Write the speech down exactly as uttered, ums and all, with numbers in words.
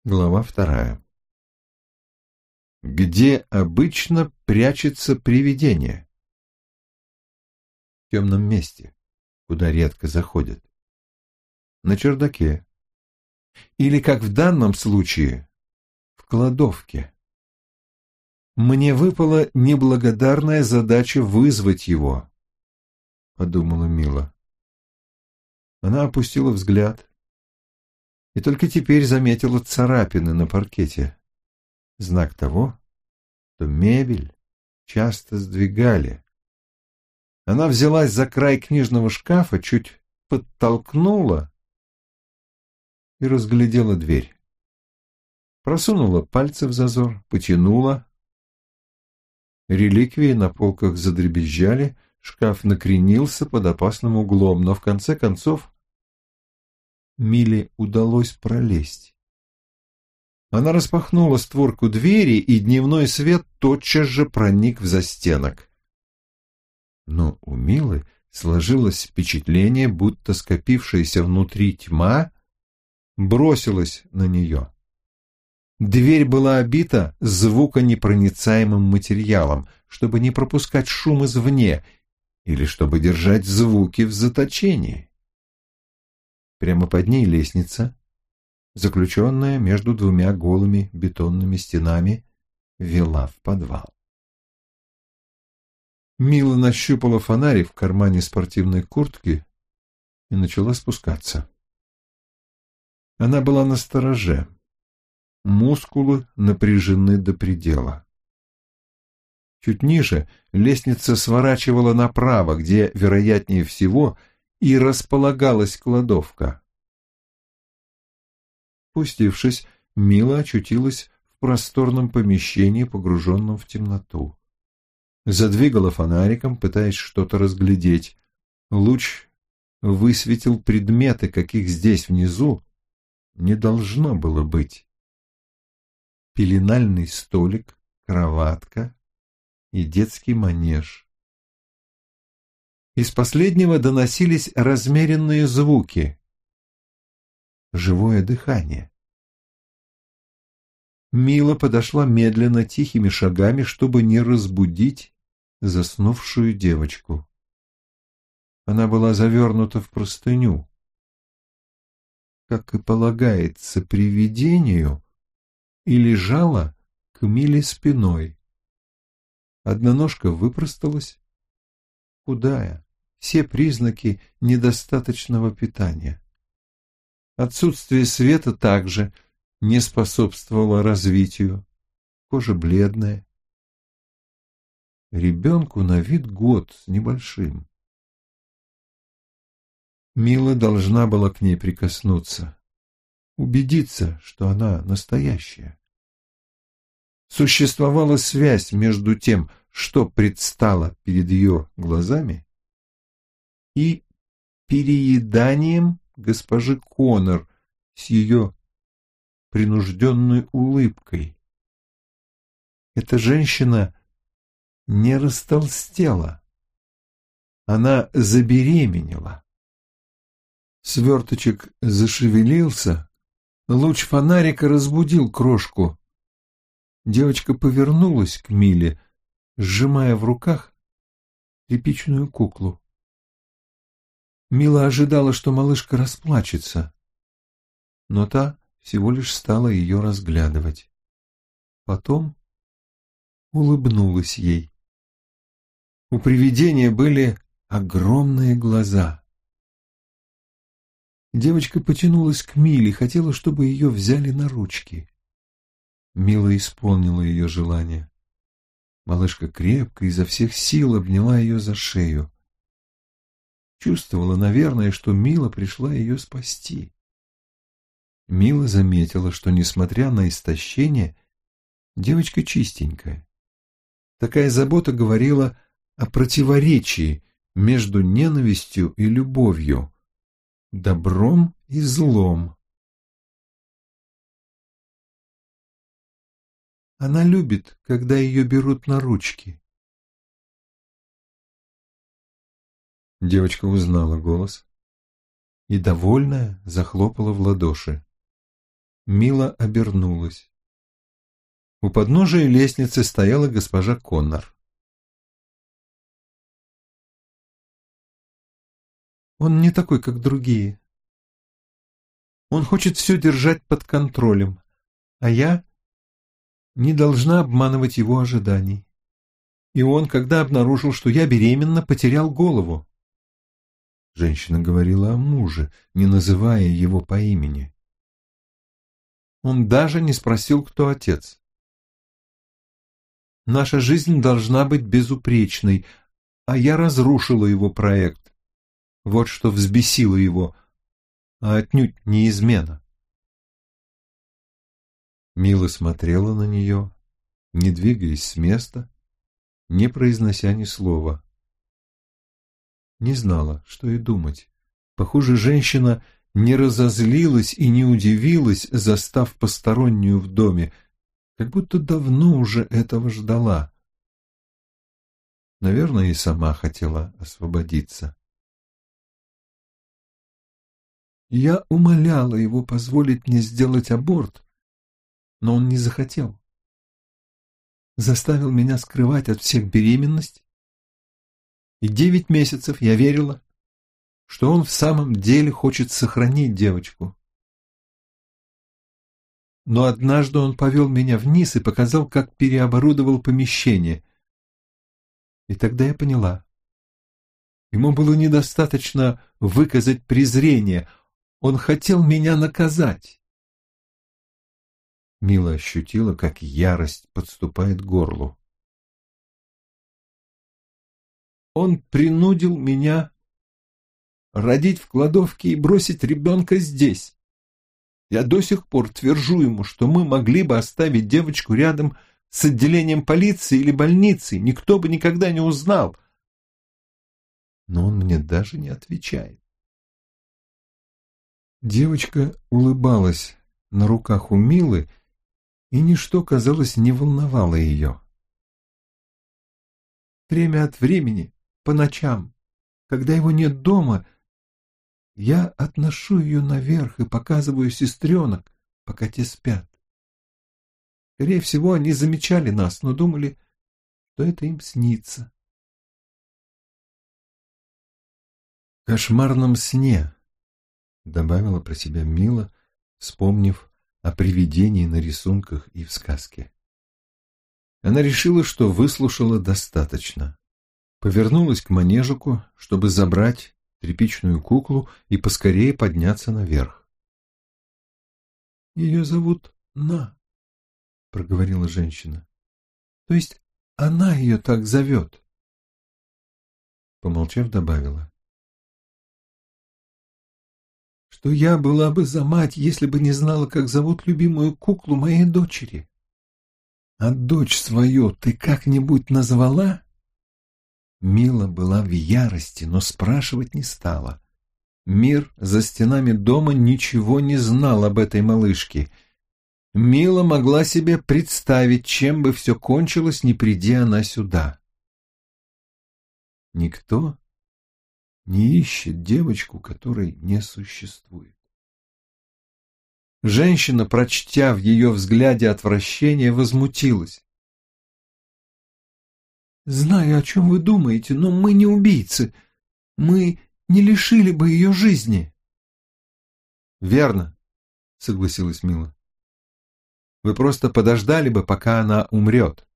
Глава вторая. Где обычно прячется привидение? В темном месте, куда редко заходят. На чердаке. Или, как в данном случае, в кладовке. Мне выпала неблагодарная задача вызвать его, подумала Мила. Она опустила взгляд и только теперь заметила царапины на паркете. Знак того, что мебель часто сдвигали. Она взялась за край книжного шкафа, чуть подтолкнула и разглядела дверь. Просунула пальцы в зазор, потянула. Реликвии на полках задребезжали, шкаф накренился под опасным углом, но в конце концов Миле удалось пролезть. Она распахнула створку двери, и дневной свет тотчас же проник в застенок. Но у Милы сложилось впечатление, будто скопившаяся внутри тьма бросилась на нее. Дверь была обита звуконепроницаемым материалом, чтобы не пропускать шум извне или чтобы держать звуки в заточении. Прямо под ней лестница, заключенная между двумя голыми бетонными стенами, вела в подвал. Мила нащупала фонарик в кармане спортивной куртки и начала спускаться. Она была настороже. Мускулы напряжены до предела. Чуть ниже лестница сворачивала направо, где, вероятнее всего, и располагалась кладовка. Спустившись, Мила очутилась в просторном помещении, погруженном в темноту. Задвигала фонариком, пытаясь что-то разглядеть. Луч высветил предметы, каких здесь внизу не должно было быть. Пеленальный столик, кроватка и детский манеж. Из последнего доносились размеренные звуки. Живое дыхание. Мила подошла медленно, тихими шагами, чтобы не разбудить заснувшую девочку. Она была завернута в простыню. Как и полагается привидению, и лежала к Миле спиной. Одна ножка выпросталась, худая, все признаки недостаточного питания. Отсутствие света также не способствовало развитию, кожа бледная. Ребенку на вид год с небольшим. Мила должна была к ней прикоснуться, убедиться, что она настоящая. Существовала связь между тем, что предстало перед ее глазами, и перееданием госпожи Коннор с ее принужденной улыбкой. Эта женщина не растолстела, она забеременела. Сверточек зашевелился, луч фонарика разбудил крошку. Девочка повернулась к Миле, сжимая в руках тряпичную куклу. Мила ожидала, что малышка расплачется, но та всего лишь стала ее разглядывать. Потом улыбнулась ей. У привидения были огромные глаза. Девочка потянулась к Миле, хотела, чтобы ее взяли на ручки. Мила исполнила ее желание. Малышка крепко, изо всех сил обняла ее за шею. Чувствовала, наверное, что Мила пришла ее спасти. Мила заметила, что, несмотря на истощение, девочка чистенькая. Такая забота говорила о противоречии между ненавистью и любовью, добром и злом. Она любит, когда ее берут на ручки. Девочка узнала голос и, довольная, захлопала в ладоши. Мила обернулась. У подножия лестницы стояла госпожа Коннор. «Он не такой, как другие. Он хочет все держать под контролем, а я не должна обманывать его ожиданий. И он, когда обнаружил, что я беременна, потерял голову». Женщина говорила о муже, не называя его по имени. Он даже не спросил, кто отец. Наша жизнь должна быть безупречной, а я разрушила его проект. Вот что взбесило его, а отнюдь не измена. Мила смотрела на нее, не двигаясь с места, не произнося ни слова. Не знала, что и думать. Похоже, женщина не разозлилась и не удивилась, застав постороннюю в доме, как будто давно уже этого ждала. Наверное, и сама хотела освободиться. Я умоляла его позволить мне сделать аборт, но он не захотел. Заставил меня скрывать от всех беременность, и девять месяцев я верила, что он в самом деле хочет сохранить девочку. Но однажды он повел меня вниз и показал, как переоборудовал помещение. И тогда я поняла. Ему было недостаточно выказать презрение, он хотел меня наказать. Мила ощутила, как ярость подступает к горлу. Он принудил меня родить в кладовке и бросить ребенка здесь. Я до сих пор твержу ему, что мы могли бы оставить девочку рядом с отделением полиции или больницей, никто бы никогда не узнал. Но он мне даже не отвечает. Девочка улыбалась на руках у Милы, и ничто, казалось, не волновало ее. Время от времени, по ночам, когда его нет дома, я отношу ее наверх и показываю сестренок, пока те спят. Скорее всего, они замечали нас, но думали, что это им снится. В кошмарном сне, добавила про себя Мила, вспомнив о привидении на рисунках и в сказке. Она решила, что выслушала достаточно. Повернулась к манежику, чтобы забрать тряпичную куклу и поскорее подняться наверх. «Ее зовут На», — проговорила женщина. «То есть она ее так зовет?» Помолчав, добавила. «Что я была бы за мать, если бы не знала, как зовут любимую куклу моей дочери. А дочь свою ты как-нибудь назвала?» Мила была в ярости, но спрашивать не стала. Мир за стенами дома ничего не знал об этой малышке. Мила могла себе представить, чем бы все кончилось, не приди она сюда. Никто не ищет девочку, которой не существует. Женщина, прочтя в ее взгляде отвращение, возмутилась. «Знаю, о чем вы думаете, но мы не убийцы. Мы не лишили бы ее жизни». «Верно», — согласилась Мила. «Вы просто подождали бы, пока она умрет».